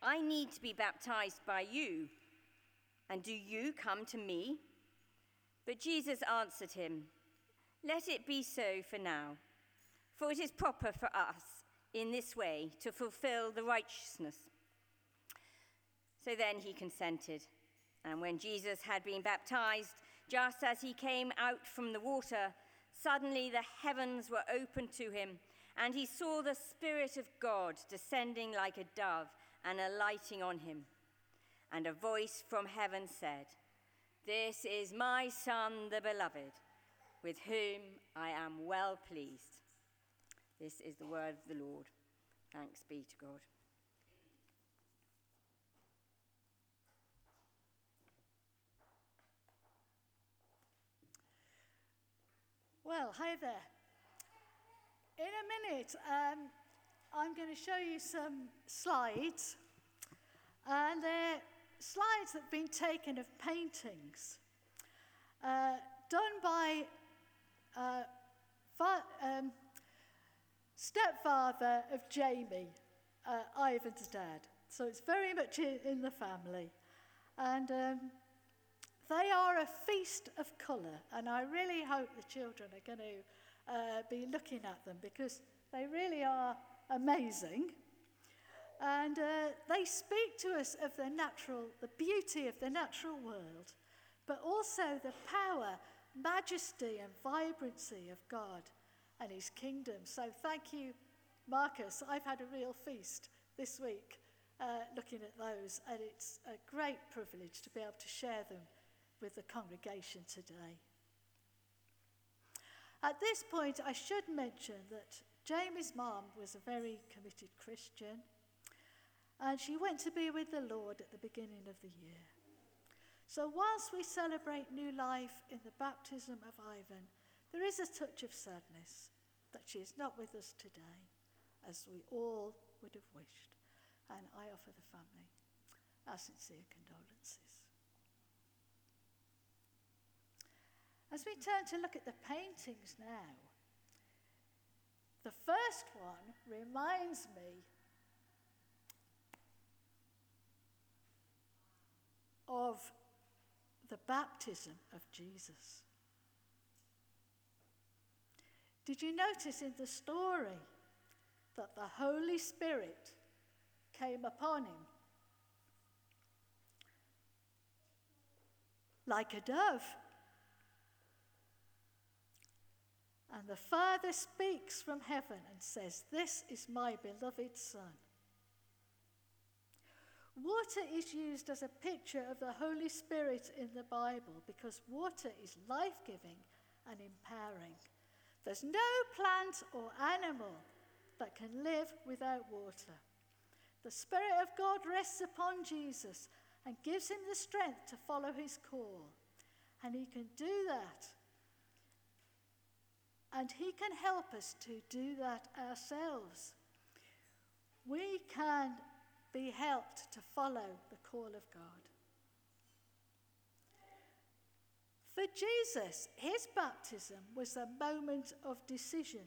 I need to be baptized by you, and do you come to me?" But Jesus answered him, "Let it be so for now, for it is proper for us in this way to fulfill the righteousness." So then he consented, and when Jesus had been baptized, just as he came out from the water, suddenly the heavens were opened to him, and he saw the Spirit of God descending like a dove and alighting on him. And a voice from heaven said, "This is my Son, the beloved, with whom I am well pleased." This is the word of the Lord. Thanks be to God. Well, hi there. In a minute, I'm going to show you some slides. And they're slides that have been taken of paintings done by stepfather of Jamie, Ivan's dad. So it's very much in the family. And they are a feast of colour, and I really hope the children are going to be looking at them because they really are amazing. And they speak to us of the beauty of the natural world, but also the power, majesty and vibrancy of God and his kingdom. So thank you, Marcus. I've had a real feast this week looking at those, and it's a great privilege to be able to share them with the congregation today. At this point, I should mention that Jamie's mum was a very committed Christian, and she went to be with the Lord at the beginning of the year. So whilst we celebrate new life in the baptism of Ivan, there is a touch of sadness that she is not with us today, as we all would have wished. And I offer the family our sincere condolences. As we turn to look at the paintings now, the first one reminds me of the baptism of Jesus. Did you notice in the story that the Holy Spirit came upon him like a dove? And the Father speaks from heaven and says, "This is my beloved Son." Water is used as a picture of the Holy Spirit in the Bible because water is life-giving and empowering. There's no plant or animal that can live without water. The Spirit of God rests upon Jesus and gives him the strength to follow his call. And he can do that. And he can help us to do that ourselves. We can be helped to follow the call of God. For Jesus, his baptism was a moment of decision.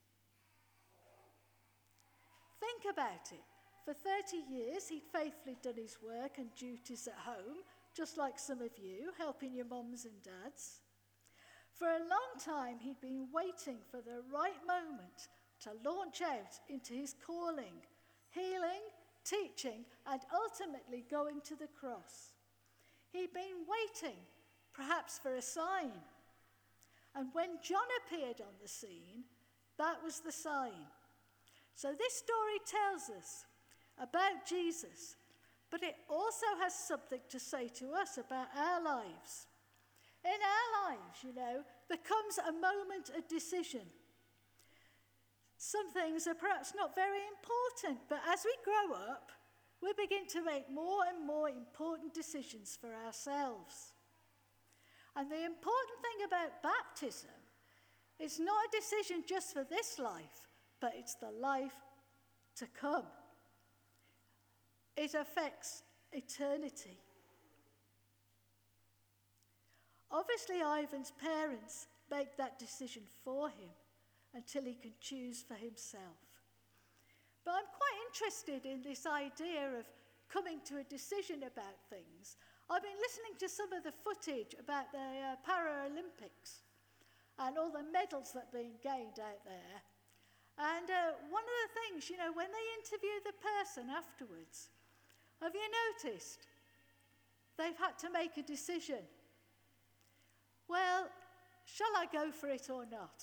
Think about it. For 30 years, he'd faithfully done his work and duties at home, just like some of you, helping your mums and dads. For a long time, he'd been waiting for the right moment to launch out into his calling, healing, teaching, and ultimately going to the cross. He'd been waiting, perhaps for a sign. And when John appeared on the scene, that was the sign. So this story tells us about Jesus, but it also has something to say to us about our lives. In our lives, there comes a moment of decision. Some things are perhaps not very important, but as we grow up, we begin to make more and more important decisions for ourselves. And the important thing about baptism is not a decision just for this life, but it's the life to come. It affects eternity. Obviously, Ivan's parents make that decision for him until he can choose for himself. But I'm quite interested in this idea of coming to a decision about things. I've been listening to some of the footage about the Paralympics and all the medals that are being gained out there. And one of the things, when they interview the person afterwards, have you noticed? They've had to make a decision. Well, shall I go for it or not?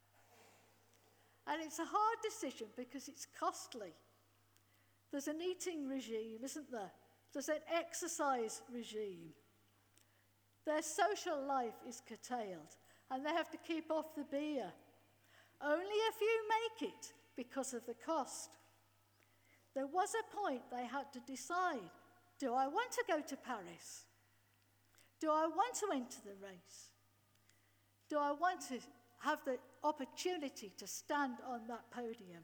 And it's a hard decision because it's costly. There's an eating regime, isn't there? There's an exercise regime. Their social life is curtailed, and they have to keep off the beer. Only a few make it because of the cost. There was a point they had to decide, do I want to go to Paris? Do I want to enter the race? Do I want to have the opportunity to stand on that podium?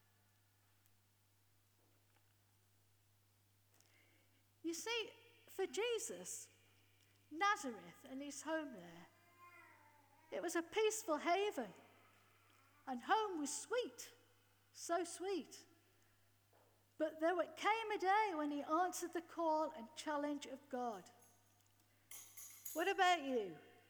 You see, for Jesus, Nazareth and his home there, it was a peaceful haven. And home was sweet, so sweet. But there came a day when he answered the call and challenge of God. What about you?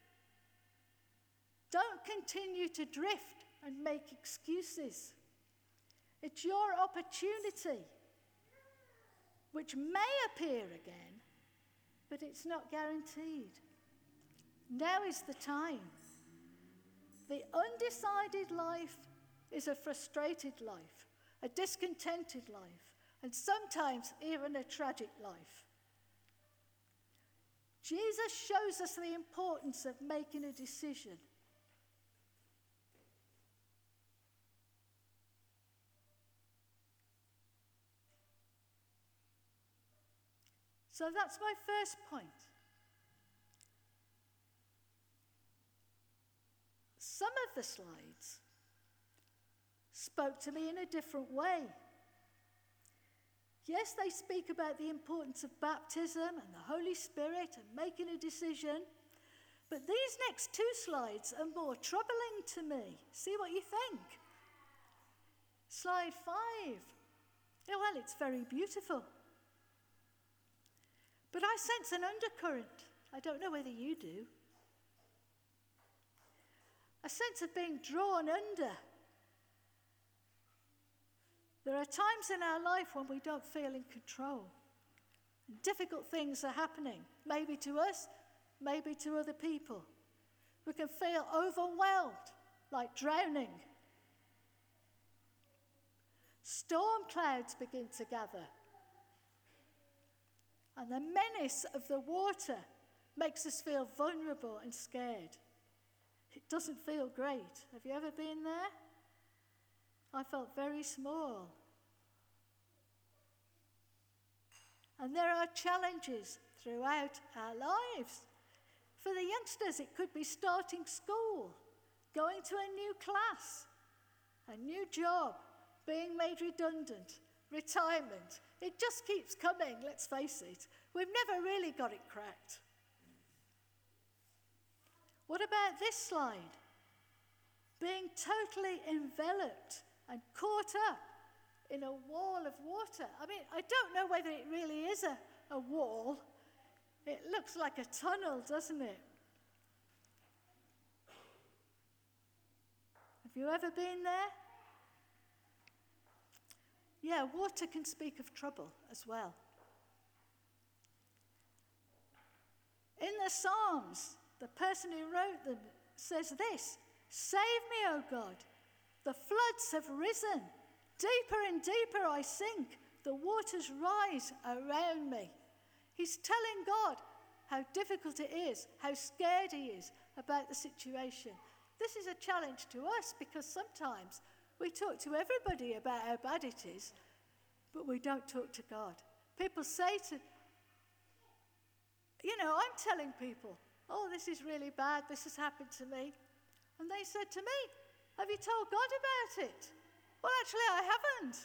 Don't continue to drift and make excuses. It's your opportunity, which may appear again, but it's not guaranteed. Now is the time. The undecided life is a frustrated life, a discontented life, and sometimes even a tragic life. Jesus shows us the importance of making a decision. So that's my first point. Some of the slides spoke to me in a different way. Yes, they speak about the importance of baptism and the Holy Spirit and making a decision, but these next two slides are more troubling to me. See what you think. Slide 5. Oh, well, it's very beautiful. But I sense an undercurrent. I don't know whether you do. A sense of being drawn under. There are times in our life when we don't feel in control. And difficult things are happening, maybe to us, maybe to other people. We can feel overwhelmed, like drowning. Storm clouds begin to gather. And the menace of the water makes us feel vulnerable and scared. It doesn't feel great. Have you ever been there? I felt very small. And there are challenges throughout our lives. For the youngsters, it could be starting school, going to a new class, a new job, being made redundant, retirement. It just keeps coming, let's face it. We've never really got it cracked. What about this slide? Being totally enveloped and caught up in a wall of water. I mean, I don't know whether it really is a wall. It looks like a tunnel, doesn't it? Have you ever been there? Yeah, water can speak of trouble as well. In the Psalms, the person who wrote them says this: "Save me, O God, the floods have risen. Deeper and deeper I sink. The waters rise around me." He's telling God how difficult it is, how scared he is about the situation. This is a challenge to us because sometimes we talk to everybody about how bad it is, but we don't talk to God. People say I'm telling people, "Oh, this is really bad, this has happened to me." And they said to me, "Have you told God about it?" Well, actually, I haven't.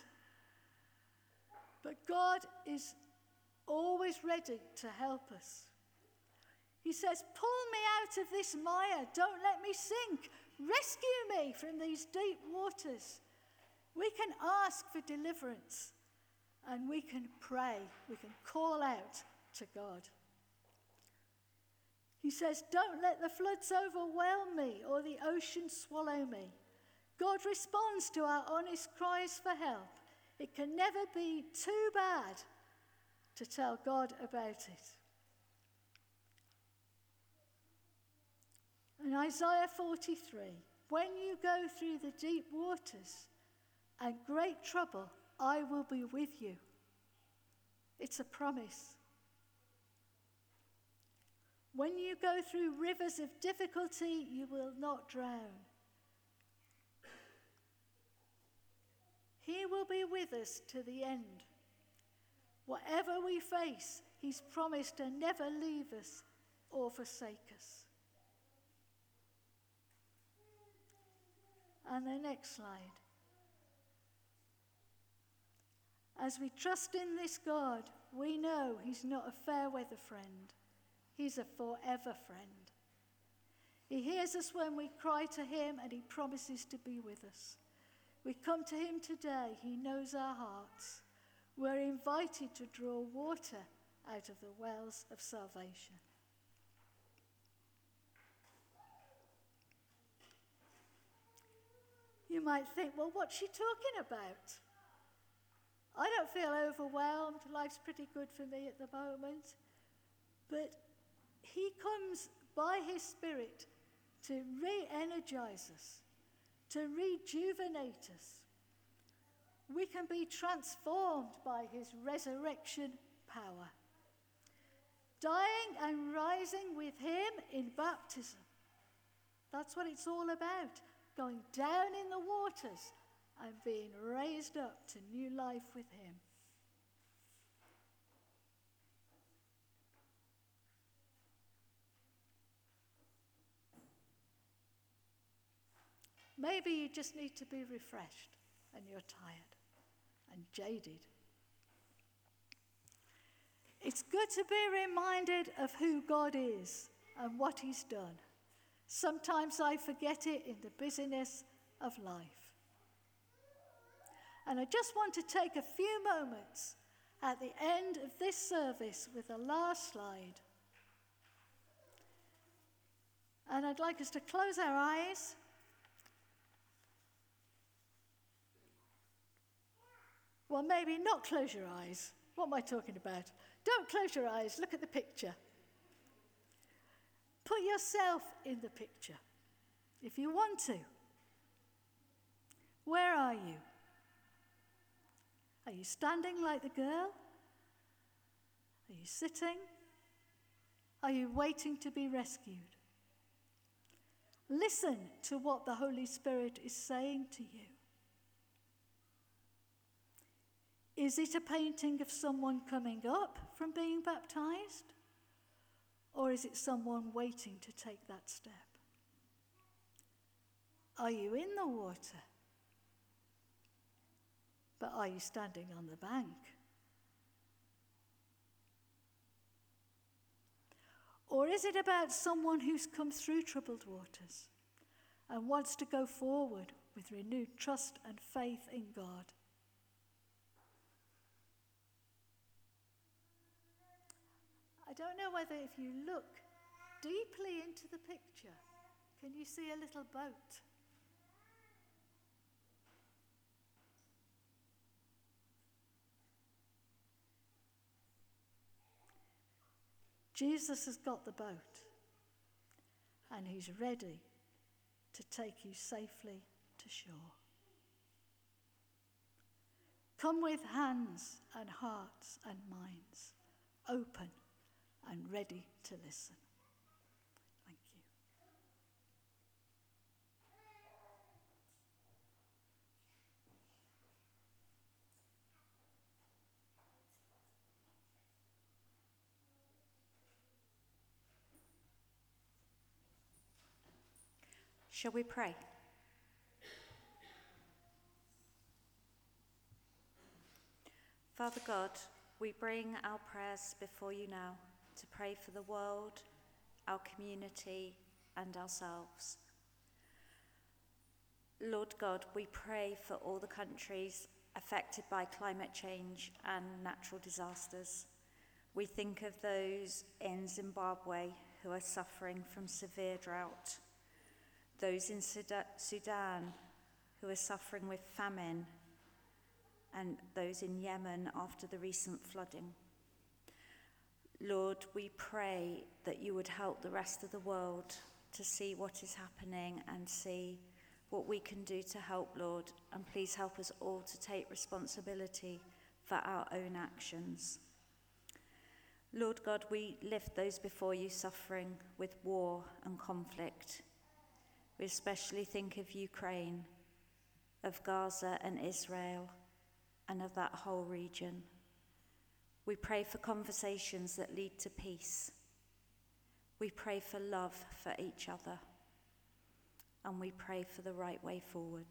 But God is always ready to help us. He says, "Pull me out of this mire. Don't let me sink. Rescue me from these deep waters." We can ask for deliverance and we can pray, we can call out to God. He says, don't let the floods overwhelm me or the ocean swallow me. God responds to our honest cries for help. It can never be too bad to tell God about it. In Isaiah 43, when you go through the deep waters and great trouble, I will be with you. It's a promise. When you go through rivers of difficulty, you will not drown. He will be with us to the end. Whatever we face, he's promised to never leave us or forsake us. And the next slide. As we trust in this God, we know he's not a fair weather friend. He's a forever friend. He hears us when we cry to him, and he promises to be with us. We come to him today. He knows our hearts. We're invited to draw water out of the wells of salvation. You might think, well, what's she talking about? I don't feel overwhelmed. Life's pretty good for me at the moment. But he comes by his Spirit to re-energize us, to rejuvenate us. We can be transformed by his resurrection power. Dying and rising with him in baptism. That's what it's all about. Going down in the waters and being raised up to new life with him. Maybe you just need to be refreshed and you're tired and jaded. It's good to be reminded of who God is and what he's done. Sometimes I forget it in the busyness of life. And I just want to take a few moments at the end of this service with the last slide. And I'd like us to close our eyes. Well, maybe not close your eyes. What am I talking about? Don't close your eyes. Look at the picture. Put yourself in the picture, if you want to. Where are you? Are you standing like the girl? Are you sitting? Are you waiting to be rescued? Listen to what the Holy Spirit is saying to you. Is it a painting of someone coming up from being baptized? Or is it someone waiting to take that step? Are you in the water? But are you standing on the bank? Or is it about someone who's come through troubled waters and wants to go forward with renewed trust and faith in God? I don't know whether if you look deeply into the picture, can you see a little boat? Jesus has got the boat, and he's ready to take you safely to shore. Come with hands and hearts and minds open and ready to listen. Thank you. Shall we pray? Father God, we bring our prayers before you now to pray for the world, our community, and ourselves. Lord God, we pray for all the countries affected by climate change and natural disasters. We think of those in Zimbabwe who are suffering from severe drought, those in Sudan who are suffering with famine, and those in Yemen after the recent flooding. Lord, we pray that you would help the rest of the world to see what is happening and see what we can do to help, Lord, and please help us all to take responsibility for our own actions. Lord God, we lift those before you suffering with war and conflict. We especially think of Ukraine, of Gaza and Israel, and of that whole region. We pray for conversations that lead to peace. We pray for love for each other. And we pray for the right way forward.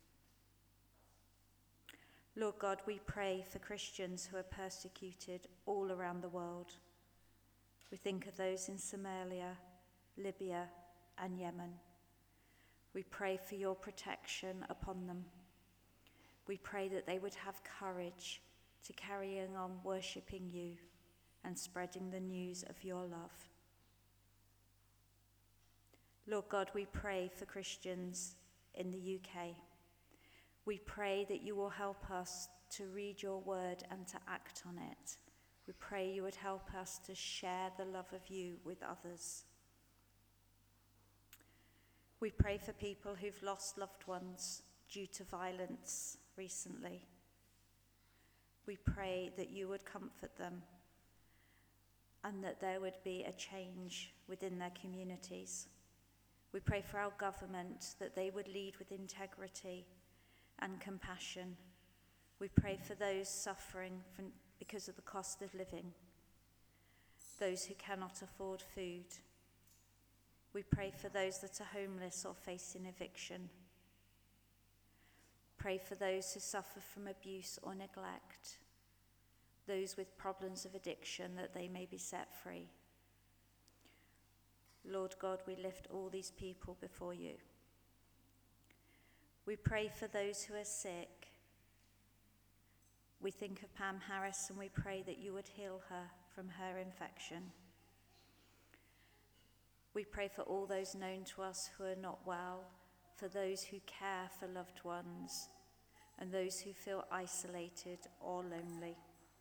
Lord God, we pray for Christians who are persecuted all around the world. We think of those in Somalia, Libya, and Yemen. We pray for your protection upon them. We pray that they would have courage to carrying on worshipping you and spreading the news of your love. Lord God, we pray for Christians in the UK. We pray that you will help us to read your word and to act on it. We pray you would help us to share the love of you with others. We pray for people who've lost loved ones due to violence recently. We pray that you would comfort them and that there would be a change within their communities. We pray for our government, that they would lead with integrity and compassion. We pray for those suffering because of the cost of living, those who cannot afford food. We pray for those that are homeless or facing eviction. Pray for those who suffer from abuse or neglect, those with problems of addiction, that they may be set free. Lord God, we lift all these people before you. We pray for those who are sick. We think of Pam Harris and we pray that you would heal her from her infection. We pray for all those known to us who are not well, for those who care for loved ones, and those who feel isolated or lonely.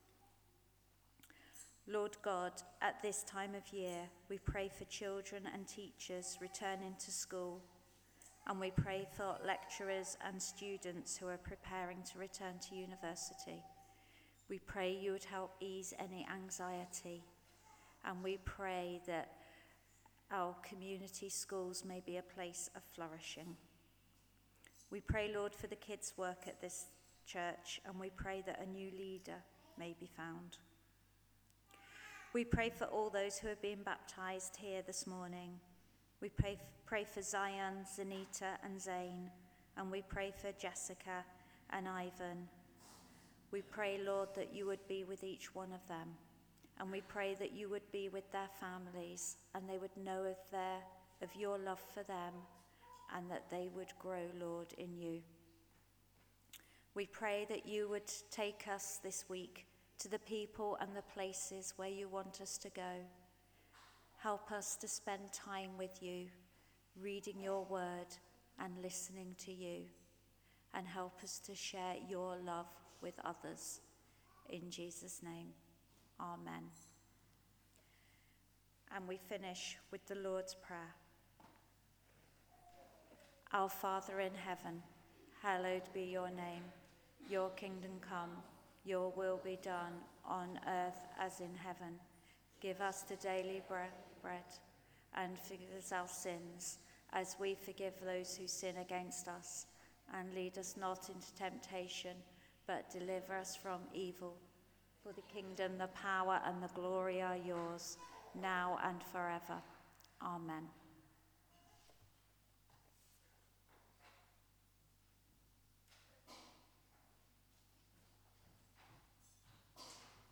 Lord God, at this time of year, we pray for children and teachers returning to school, and we pray for lecturers and students who are preparing to return to university. We pray you would help ease any anxiety, and we pray that our community schools may be a place of flourishing. We pray, Lord, for the kids' work at this church, and we pray that a new leader may be found. We pray for all those who are being baptized here this morning. We pray for Zion, Zanita, and Zane, and we pray for Jessica and Ivan. We pray, Lord, that you would be with each one of them, and we pray that you would be with their families, and they would know of your love for them, and that they would grow, Lord, in you. We pray that you would take us this week to the people and the places where you want us to go. Help us to spend time with you, reading your word and listening to you, and help us to share your love with others. In Jesus' name, amen. And we finish with the Lord's Prayer. Our Father in heaven, hallowed be your name. Your kingdom come, your will be done on earth as in heaven. Give us the daily bread, and forgive us our sins, as we forgive those who sin against us. And lead us not into temptation, but deliver us from evil. For the kingdom, the power, and the glory are yours, now and forever. Amen.